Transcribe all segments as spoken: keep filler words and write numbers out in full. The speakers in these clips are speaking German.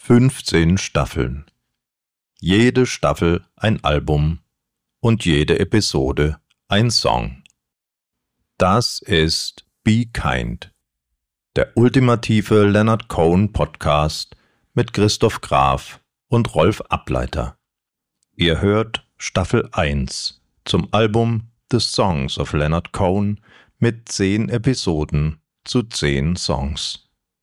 fünfzehn Staffeln. Jede Staffel ein Album und jede Episode ein Song. Das ist Be Kind, der ultimative Leonard Cohen Podcast mit Christoph Graf und Rolf Ableiter. Ihr hört Staffel eins zum Album The Songs of Leonard Cohen mit zehn Episoden zu zehn Songs.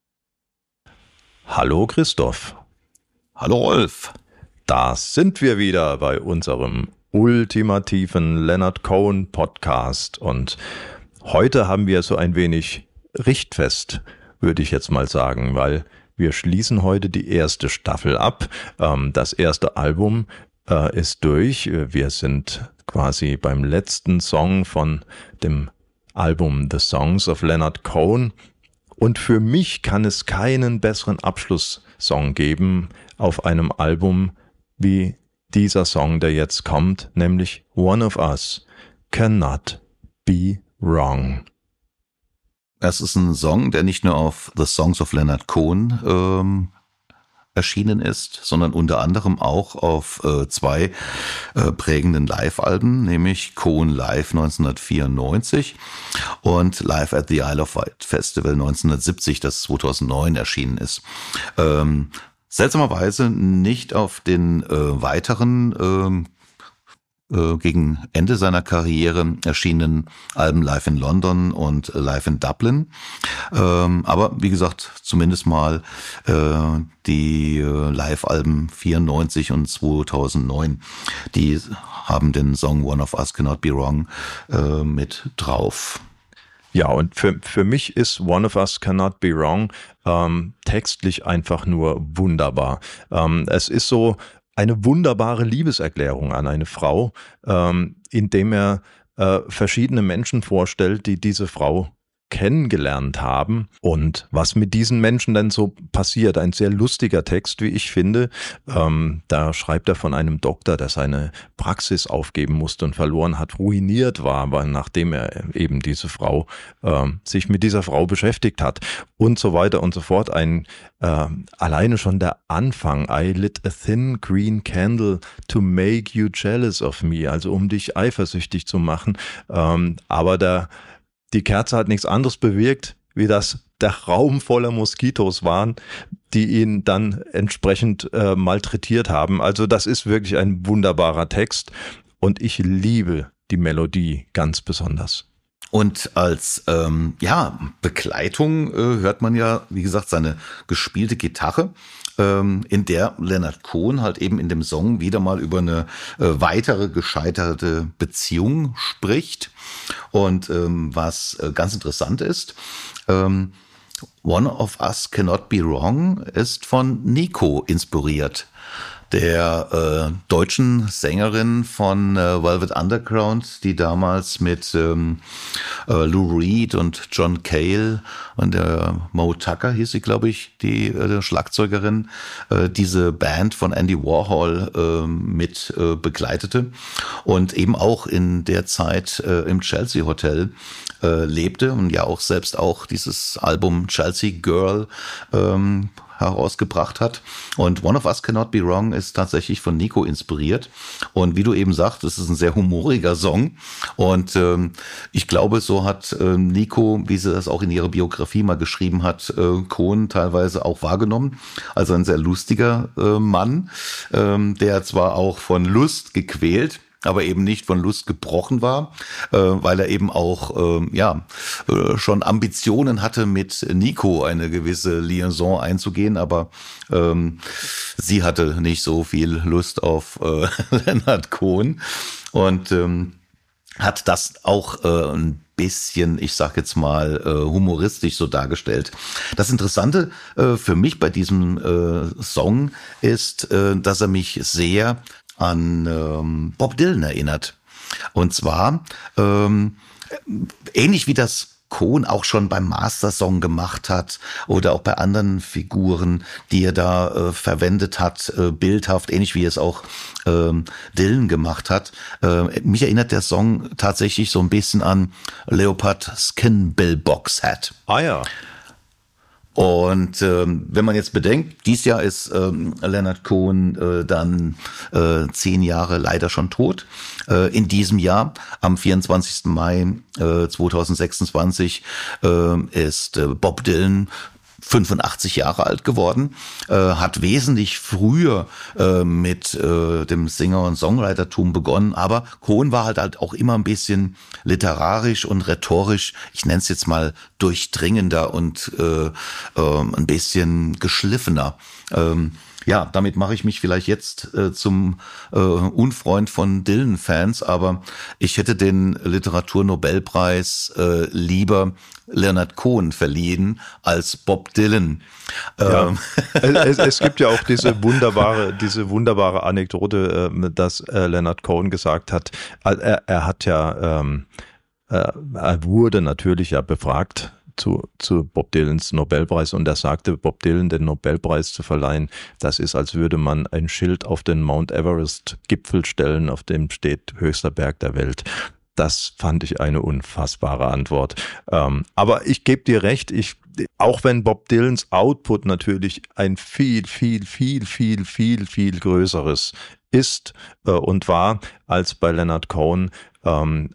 Hallo Christoph. Hallo Rolf. Da sind wir wieder bei unserem ultimativen Leonard Cohen Podcast und heute haben wir so ein wenig Richtfest, würde ich jetzt mal sagen, weil wir schließen heute die erste Staffel ab. Das erste Album ist durch. Wir sind quasi beim letzten Song von dem Album The Songs of Leonard Cohen. Und für mich kann es keinen besseren Abschlusssong geben auf einem Album wie dieser Song, der jetzt kommt, nämlich One of Us Cannot Be Wrong. Das ist ein Song, der nicht nur auf The Songs of Leonard Cohen ähm, erschienen ist, sondern unter anderem auch auf äh, zwei äh, prägenden Live-Alben, nämlich Cohen Live neunzehnhundertvierundneunzig und Live at the Isle of Wight Festival neunzehnhundertsiebzig, das zweitausendneun erschienen ist. Ähm, seltsamerweise nicht auf den äh, weiteren ähm, äh, gegen Ende seiner Karriere erschienenen Alben Live in London und Live in Dublin. Ähm, aber wie gesagt, zumindest mal äh, die äh, Live-Alben vierundneunzig und zweitausendneun, die haben den Song One of Us Cannot Be Wrong äh, mit drauf. Ja, und für, für mich ist One of Us Cannot Be Wrong ähm, textlich einfach nur wunderbar. Ähm, es ist so eine wunderbare Liebeserklärung an eine Frau, ähm, indem er äh, verschiedene Menschen vorstellt, die diese Frau kennengelernt haben und was mit diesen Menschen denn so passiert. Ein sehr lustiger Text, wie ich finde. Ähm, da schreibt er von einem Doktor, der seine Praxis aufgeben musste und verloren hat, ruiniert war, aber nachdem er eben diese Frau, äh, sich mit dieser Frau beschäftigt hat und so weiter und so fort. Ein äh, alleine schon der Anfang, I lit a thin green candle to make you jealous of me, also um dich eifersüchtig zu machen. Ähm, aber der Die Kerze hat nichts anderes bewirkt, wie dass der Raum voller Moskitos waren, die ihn dann entsprechend äh, malträtiert haben. Also das ist wirklich ein wunderbarer Text und ich liebe die Melodie ganz besonders. Und als ähm, ja, Begleitung äh, hört man ja, wie gesagt, seine gespielte Gitarre, ähm, in der Leonard Cohen halt eben in dem Song wieder mal über eine äh, weitere gescheiterte Beziehung spricht. Und ähm, was äh, ganz interessant ist, ähm, One of Us Cannot Be Wrong ist von Nico inspiriert, der äh, deutschen Sängerin von äh, Velvet Underground, die damals mit ähm, äh, Lou Reed und John Cale und der Mo Tucker hieß sie, glaube ich, die äh, Schlagzeugerin, äh, diese Band von Andy Warhol äh, mit äh, begleitete und eben auch in der Zeit äh, im Chelsea Hotel äh, lebte und ja auch selbst auch dieses Album Chelsea Girl ähm, herausgebracht hat. Und One of Us Cannot Be Wrong ist tatsächlich von Nico inspiriert. Und wie du eben sagst, es ist ein sehr humoriger Song. Und ähm, ich glaube, so hat äh, Nico, wie sie das auch in ihrer Biografie mal geschrieben hat, äh, Cohen teilweise auch wahrgenommen. Also ein sehr lustiger äh, Mann, ähm, der zwar auch von Lust gequält, aber eben nicht von Lust gebrochen war, äh, weil er eben auch äh, ja äh, schon Ambitionen hatte, mit Nico eine gewisse Liaison einzugehen, aber ähm, sie hatte nicht so viel Lust auf äh, Leonard Cohen und ähm, hat das auch äh, ein bisschen, ich sag jetzt mal, äh, humoristisch so dargestellt. Das Interessante äh, für mich bei diesem äh, Song ist, äh, dass er mich sehr an ähm, Bob Dylan erinnert. Und zwar ähm, ähnlich wie das Cohen auch schon beim Master-Song gemacht hat oder auch bei anderen Figuren, die er da äh, verwendet hat, äh, bildhaft, ähnlich wie es auch ähm, Dylan gemacht hat. Äh, mich erinnert der Song tatsächlich so ein bisschen an Leopard Skin Bill Box Hat. Ah ja. Und ähm, wenn man jetzt bedenkt, dies Jahr ist ähm, Leonard Cohen äh, dann äh, zehn Jahre leider schon tot. Äh, in diesem Jahr, am vierundzwanzigsten Mai äh, zweitausendsechsundzwanzig, äh, ist äh, Bob Dylan fünfundachtzig Jahre alt geworden, äh, hat wesentlich früher äh, mit äh, dem Singer- und Songwritertum begonnen, aber Cohen war halt, halt auch immer ein bisschen literarisch und rhetorisch, ich nenne es jetzt mal durchdringender und äh, äh, ein bisschen geschliffener. Ähm, Ja, damit mache ich mich vielleicht jetzt äh, zum äh, Unfreund von Dylan-Fans, aber ich hätte den Literaturnobelpreis äh, lieber Leonard Cohen verliehen als Bob Dylan. Ja, es, es gibt ja auch diese wunderbare, diese wunderbare Anekdote, äh, dass äh, Leonard Cohen gesagt hat, er, er hat ja, ähm, äh, er wurde natürlich ja befragt zu, zu Bob Dylans Nobelpreis und er sagte, Bob Dylan den Nobelpreis zu verleihen, das ist, als würde man ein Schild auf den Mount Everest Gipfel stellen, auf dem steht höchster Berg der Welt. Das fand ich eine unfassbare Antwort. Ähm, aber ich gebe dir recht, ich, auch wenn Bob Dylans Output natürlich ein viel, viel, viel, viel, viel, viel größeres ist äh, und war als bei Leonard Cohen, ähm,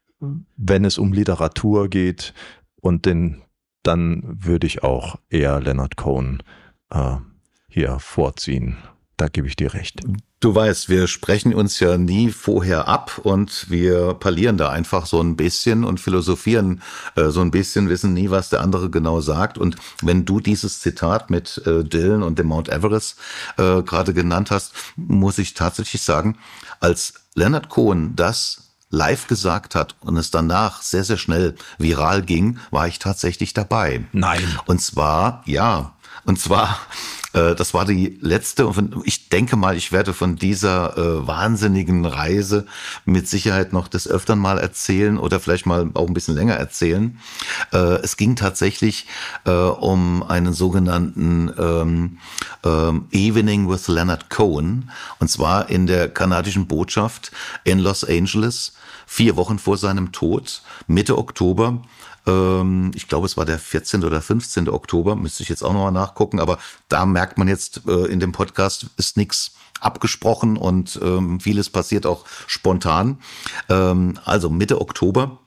wenn es um Literatur geht, und den, dann würde ich auch eher Leonard Cohen äh, hier vorziehen. Da gebe ich dir recht. Du weißt, wir sprechen uns ja nie vorher ab und wir parlieren da einfach so ein bisschen und philosophieren äh, so ein bisschen, wissen nie, was der andere genau sagt. Und wenn du dieses Zitat mit äh, Dylan und dem Mount Everest äh, gerade genannt hast, muss ich tatsächlich sagen, als Leonard Cohen das live gesagt hat und es danach sehr, sehr schnell viral ging, war ich tatsächlich dabei. Nein. Und zwar, ja, und zwar, äh, das war die letzte, und ich denke mal, ich werde von dieser äh, wahnsinnigen Reise mit Sicherheit noch des Öfteren mal erzählen oder vielleicht mal auch ein bisschen länger erzählen. Äh, es ging tatsächlich äh, um einen sogenannten ähm, ähm, Evening with Leonard Cohen, und zwar in der kanadischen Botschaft in Los Angeles, vier Wochen vor seinem Tod, Mitte Oktober. Ähm, ich glaube, es war der vierzehnte oder fünfzehnte Oktober, müsste ich jetzt auch nochmal nachgucken, aber da merkt man jetzt, äh, in dem Podcast ist nichts abgesprochen und ähm, vieles passiert auch spontan. Ähm, also Mitte Oktober.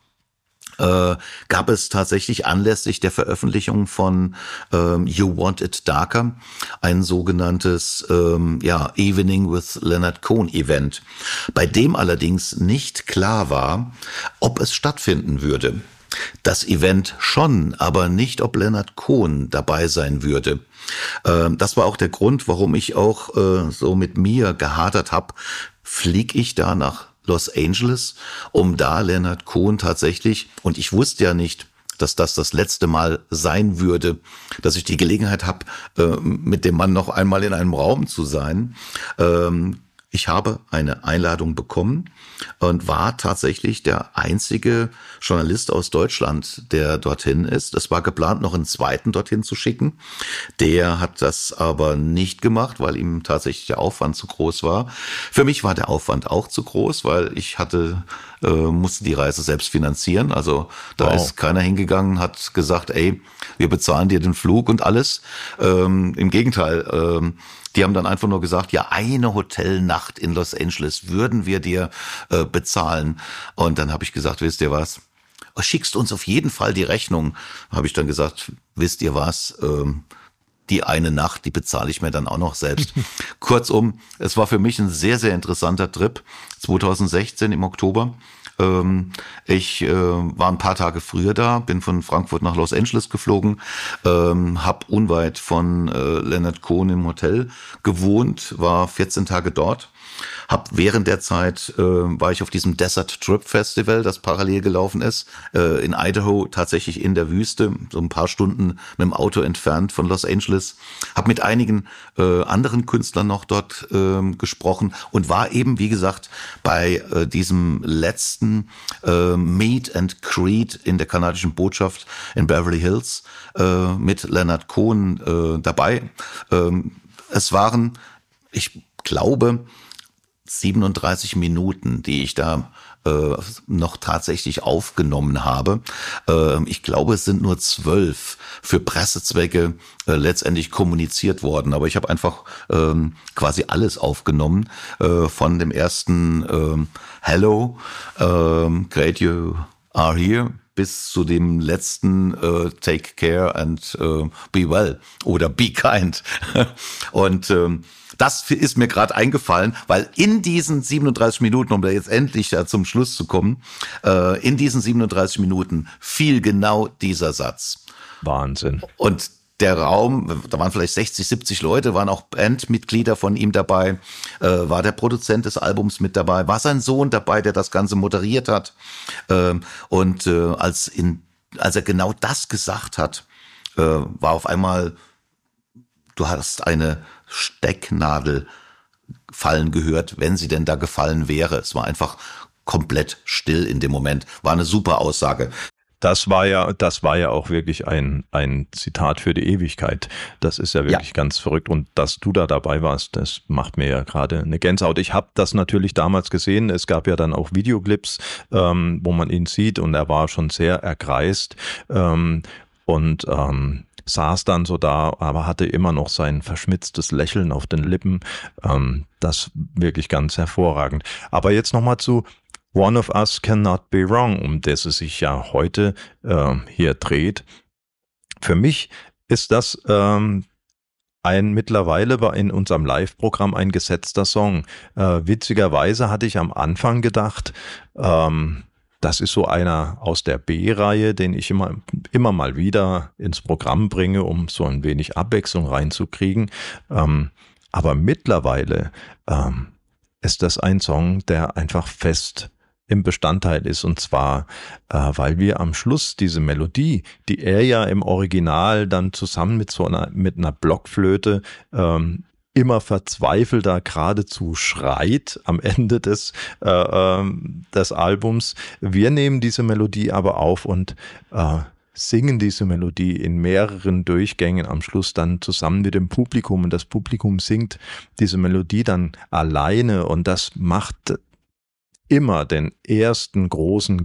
Äh, gab es tatsächlich anlässlich der Veröffentlichung von ähm, You Want It Darker ein sogenanntes ähm, ja, Evening with Leonard Cohen Event, bei dem allerdings nicht klar war, ob es stattfinden würde. Das Event schon, aber nicht, ob Leonard Cohen dabei sein würde. Ähm, das war auch der Grund, warum ich auch äh, so mit mir gehadert habe. Flieg ich da nach Los Angeles, um da Leonard Cohen tatsächlich, und ich wusste ja nicht, dass das das letzte Mal sein würde, dass ich die Gelegenheit habe, äh, mit dem Mann noch einmal in einem Raum zu sein. Ähm, Ich habe eine Einladung bekommen und war tatsächlich der einzige Journalist aus Deutschland, der dorthin ist. Es war geplant, noch einen zweiten dorthin zu schicken. Der hat das aber nicht gemacht, weil ihm tatsächlich der Aufwand zu groß war. Für mich war der Aufwand auch zu groß, weil ich hatte, äh, musste die Reise selbst finanzieren. Also da Wow. ist keiner hingegangen, hat gesagt, ey, wir bezahlen dir den Flug und alles. Ähm, im Gegenteil, ähm, die haben dann einfach nur gesagt, ja, eine Hotelnacht in Los Angeles würden wir dir äh, bezahlen. Und dann habe ich gesagt, wisst ihr was? Schickst uns auf jeden Fall die Rechnung. Habe ich dann gesagt, wisst ihr was? Ähm, die eine Nacht, die bezahle ich mir dann auch noch selbst. Kurzum, es war für mich ein sehr, sehr interessanter Trip. zweitausendsechzehn im Oktober. Ähm, ich äh, war ein paar Tage früher da, bin von Frankfurt nach Los Angeles geflogen, ähm, habe unweit von äh, Leonard Cohen im Hotel gewohnt, war vierzehn Tage dort. Hab während der Zeit äh, war ich auf diesem Desert Trip Festival, das parallel gelaufen ist, äh, in Idaho, tatsächlich in der Wüste, so ein paar Stunden mit dem Auto entfernt von Los Angeles. Hab mit einigen äh, anderen Künstlern noch dort äh, gesprochen und war eben, wie gesagt, bei äh, diesem letzten äh, Meet and Greet in der kanadischen Botschaft in Beverly Hills äh, mit Leonard Cohen äh, dabei. Ähm, es waren, ich glaube, siebenunddreißig Minuten, die ich da äh, noch tatsächlich aufgenommen habe. Äh, ich glaube, es sind nur zwölf für Pressezwecke äh, letztendlich kommuniziert worden. Aber ich habe einfach ähm, quasi alles aufgenommen, äh, von dem ersten ähm, Hello, ähm, great you are here, bis zu dem letzten äh, Take care and äh, be well oder be kind. Und ähm, das ist mir gerade eingefallen, weil in diesen siebenunddreißig Minuten, um da jetzt endlich ja zum Schluss zu kommen, äh, in diesen siebenunddreißig Minuten fiel genau dieser Satz. Wahnsinn. Und der Raum, da waren vielleicht sechzig, siebzig Leute, waren auch Bandmitglieder von ihm dabei, äh, war der Produzent des Albums mit dabei, war sein Sohn dabei, der das Ganze moderiert hat. Ähm, und äh, als, in, als er genau das gesagt hat, äh, war auf einmal, du hast eine Stecknadel fallen gehört, wenn sie denn da gefallen wäre. Es war einfach komplett still in dem Moment. War eine super Aussage. Das war ja, das war ja auch wirklich ein, ein Zitat für die Ewigkeit. Das ist ja wirklich ja. ganz verrückt. Und dass du da dabei warst, das macht mir ja gerade eine Gänsehaut. Ich habe das natürlich damals gesehen. Es gab ja dann auch Videoclips, ähm, wo man ihn sieht und er war schon sehr ergreist ähm, und ähm, saß dann so da, aber hatte immer noch sein verschmitztes Lächeln auf den Lippen. Ähm, das wirklich ganz hervorragend. Aber jetzt nochmal zu One of Us Cannot Be Wrong, um das es sich ja heute äh, hier dreht. Für mich ist das ähm, ein mittlerweile in unserem Live-Programm ein gesetzter Song. Äh, witzigerweise hatte ich am Anfang gedacht, ähm, das ist so einer aus der B-Reihe, den ich immer, immer mal wieder ins Programm bringe, um so ein wenig Abwechslung reinzukriegen. Ähm, aber mittlerweile ähm, ist das ein Song, der einfach fest im Bestandteil ist, und zwar, äh, weil wir am Schluss diese Melodie, die er ja im Original dann zusammen mit so einer, mit einer Blockflöte ähm, immer verzweifelter geradezu schreit am Ende des, äh, ähm, des Albums. Wir nehmen diese Melodie aber auf und äh, singen diese Melodie in mehreren Durchgängen am Schluss dann zusammen mit dem Publikum, und das Publikum singt diese Melodie dann alleine, und das macht immer den ersten großen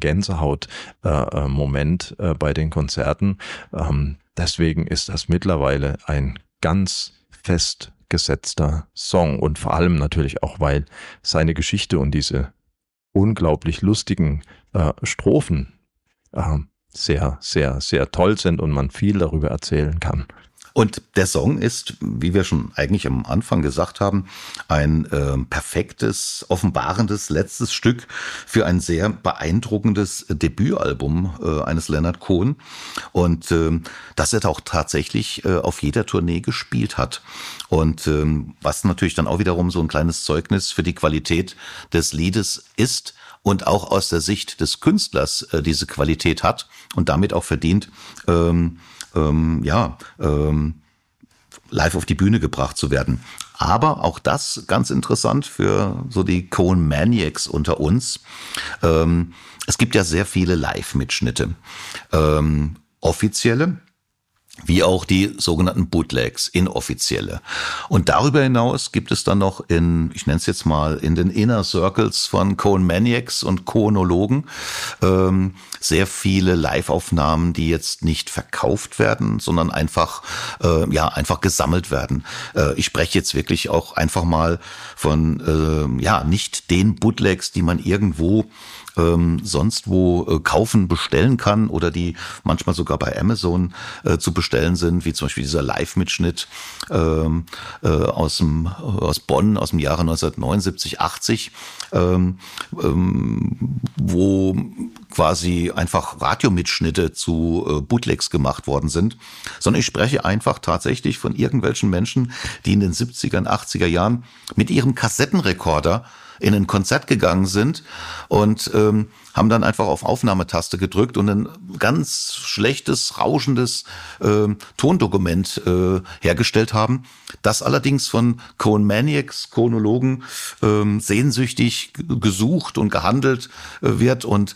Gänsehaut-Moment äh, äh, bei den Konzerten. Ähm, deswegen ist das mittlerweile ein ganz festgesetzter Song, und vor allem natürlich auch, weil seine Geschichte und diese unglaublich lustigen äh, Strophen äh, sehr, sehr, sehr toll sind und man viel darüber erzählen kann. Und der Song ist, wie wir schon eigentlich am Anfang gesagt haben, ein äh, perfektes, offenbarendes letztes Stück für ein sehr beeindruckendes Debütalbum äh, eines Leonard Cohen. Und äh, das er auch tatsächlich äh, auf jeder Tournee gespielt hat. Und äh, was natürlich dann auch wiederum so ein kleines Zeugnis für die Qualität des Liedes ist und auch aus der Sicht des Künstlers äh, diese Qualität hat und damit auch verdient, ähm, Ähm, ja, ähm, live auf die Bühne gebracht zu werden. Aber auch das ganz interessant für so die Cohen Maniacs unter uns. Ähm, es gibt ja sehr viele Live-Mitschnitte. Ähm, offizielle, wie auch die sogenannten Bootlegs, inoffizielle. Und darüber hinaus gibt es dann noch in, ich nenne es jetzt mal, in den Inner Circles von Cohen Maniacs und Cohenologen ähm, sehr viele Live-Aufnahmen, die jetzt nicht verkauft werden, sondern einfach, äh, ja, einfach gesammelt werden. Äh, ich spreche jetzt wirklich auch einfach mal von, äh, ja, nicht den Bootlegs, die man irgendwo ähm, sonst wo äh, kaufen, bestellen kann oder die manchmal sogar bei Amazon äh, zu bestellen sind, wie zum Beispiel dieser Live-Mitschnitt ähm, äh, aus dem, aus Bonn aus dem Jahre neunzehnhundertneunundsiebzig, achtzig, ähm, ähm, wo quasi einfach Radiomitschnitte zu äh, Bootlegs gemacht worden sind, sondern ich spreche einfach tatsächlich von irgendwelchen Menschen, die in den siebziger, achtziger Jahren mit ihrem Kassettenrekorder in ein Konzert gegangen sind und ähm, haben dann einfach auf Aufnahmetaste gedrückt und ein ganz schlechtes, rauschendes äh, Tondokument äh, hergestellt haben, das allerdings von Cohen Maniacs, Cohenologen, äh, sehnsüchtig gesucht und gehandelt äh, wird und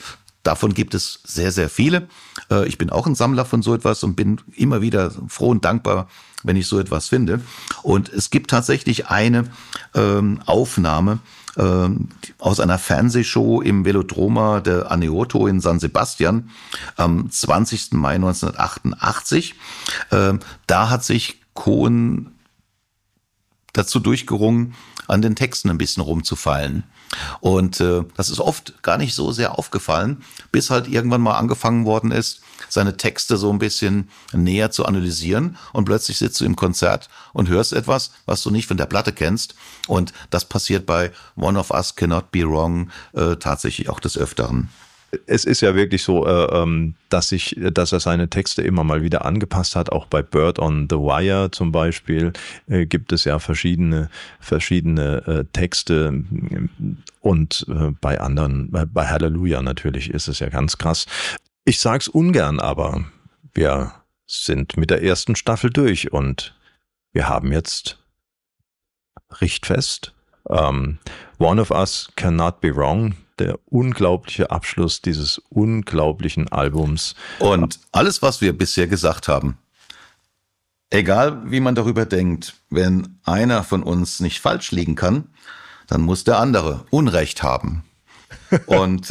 davon gibt es sehr, sehr viele. Äh, ich bin auch ein Sammler von so etwas und bin immer wieder froh und dankbar, wenn ich so etwas finde. Und es gibt tatsächlich eine ähm, Aufnahme ähm, aus einer Fernsehshow im Velodroma de Aneoto in San Sebastian am zwanzigsten Mai neunzehnhundertachtundachtzig. Ähm, da hat sich Cohen dazu durchgerungen, an den Texten ein bisschen rumzufallen. Und äh, das ist oft gar nicht so sehr aufgefallen, bis halt irgendwann mal angefangen worden ist, seine Texte so ein bisschen näher zu analysieren. Und plötzlich sitzt du im Konzert und hörst etwas, was du nicht von der Platte kennst. Und das passiert bei One of Us Cannot Be Wrong äh, tatsächlich auch des Öfteren. Es ist ja wirklich so, äh, dass sich, dass er seine Texte immer mal wieder angepasst hat. Auch bei Bird on the Wire zum Beispiel äh, gibt es ja verschiedene, verschiedene äh, Texte. Und äh, bei anderen, bei, bei Hallelujah natürlich ist es ja ganz krass. Ich sag's ungern, aber wir sind mit der ersten Staffel durch und wir haben jetzt Richtfest. Ähm, One of Us Cannot Be Wrong. Der unglaubliche Abschluss dieses unglaublichen Albums. Und alles, was wir bisher gesagt haben, egal wie man darüber denkt, wenn einer von uns nicht falsch liegen kann, dann muss der andere Unrecht haben. Und,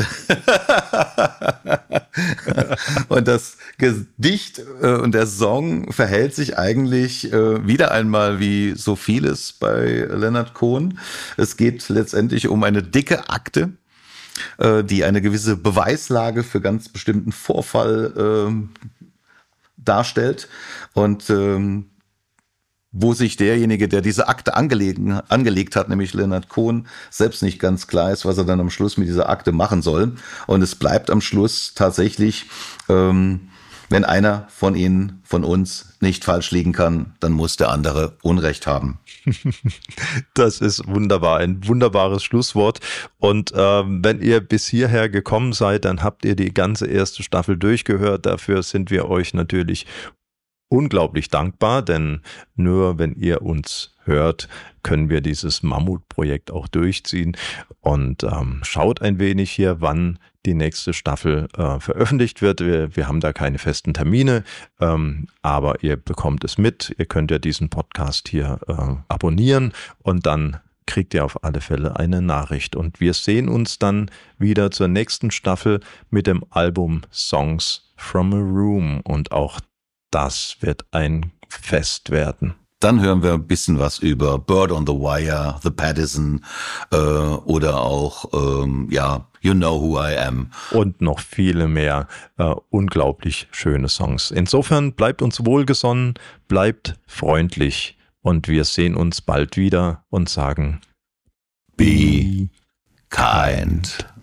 und das Gedicht und der Song verhält sich eigentlich wieder einmal wie so vieles bei Leonard Cohen. Es geht letztendlich um eine dicke Akte, die eine gewisse Beweislage für ganz bestimmten Vorfall ähm, darstellt und ähm, wo sich derjenige, der diese Akte angelegen, angelegt hat, nämlich Leonard Cohen, selbst nicht ganz klar ist, was er dann am Schluss mit dieser Akte machen soll. Und es bleibt am Schluss tatsächlich, ähm, wenn einer von Ihnen, von uns nicht falsch liegen kann, dann muss der andere Unrecht haben. Das ist wunderbar, ein wunderbares Schlusswort. Und ähm, wenn ihr bis hierher gekommen seid, dann habt ihr die ganze erste Staffel durchgehört. Dafür sind wir euch natürlich unglaublich dankbar, denn nur wenn ihr uns hört, können wir dieses Mammutprojekt auch durchziehen. Und ähm, schaut ein wenig hier, wann die nächste Staffel äh, veröffentlicht wird. Wir, wir haben da keine festen Termine, ähm, aber ihr bekommt es mit. Ihr könnt ja diesen Podcast hier äh, abonnieren und dann kriegt ihr auf alle Fälle eine Nachricht. Und wir sehen uns dann wieder zur nächsten Staffel mit dem Album Songs from a Room. Und auch das wird ein Fest werden. Dann hören wir ein bisschen was über Bird on the Wire, The Pattison äh, oder auch, ähm, ja, You Know Who I Am. Und noch viele mehr äh, unglaublich schöne Songs. Insofern bleibt uns wohlgesonnen, bleibt freundlich und wir sehen uns bald wieder und sagen Be kind.